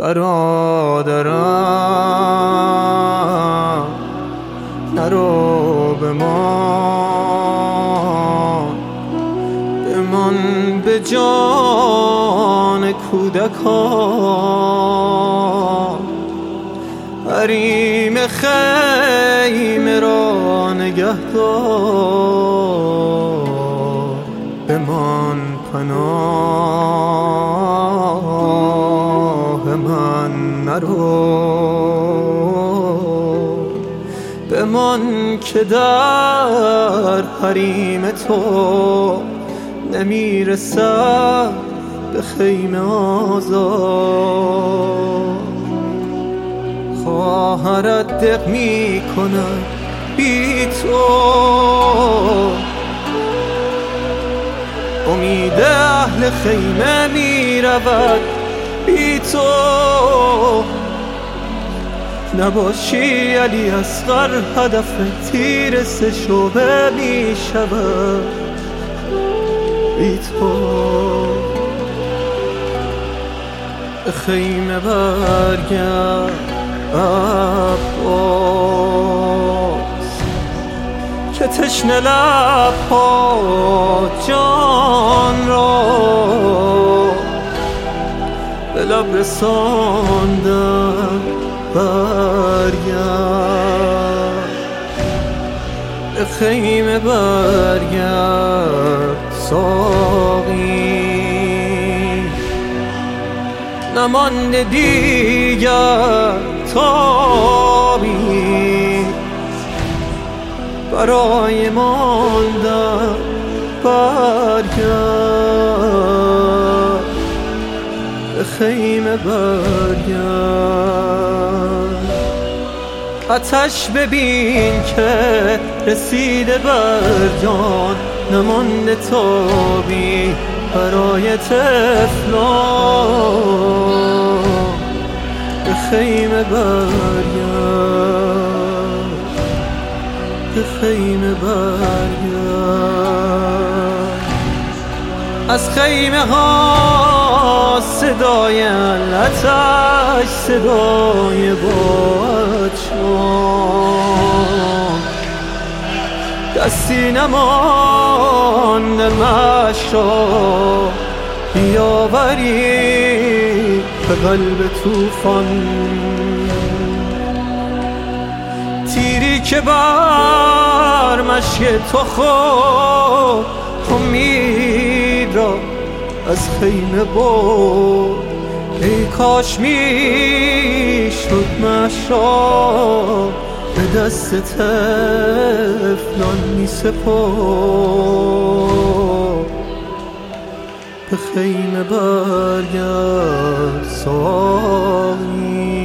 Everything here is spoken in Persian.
برادرم نرو بمان به جان کودکان، حریم خیمه را نگه دار. بمان پناه من نرو، بمان که در حریم تو نمیرسد به خیمه آزاد. خواهرت دق می کند بی تو، امید اهل خیمه می رود بی تو. نباشی علی اصغر هدف تیر سه شعبه می شود بی تو. به خیمه برگرد عباس که تشنه لب‌ها جان را به لب رساندن. برگرد به خیمه برگرد ساقی، نمانده دیگر تابی برای ماندن. برگرد به خیمه برگرد. آتش ببین که رسیده بر جان، نمانده تابی برای طفلان. به خیمه برگرد، به خیمه برگرد. از خیمه ها صدای آتش، صدای بادشان، دستی نمانده مشا بیاوری به قلب توفان. تیری که بر مشی تو خود امید را از خیمه برد. ای کاش میشد مشا به دست طفلان میسپرد. به خیمه برگرد ساقی.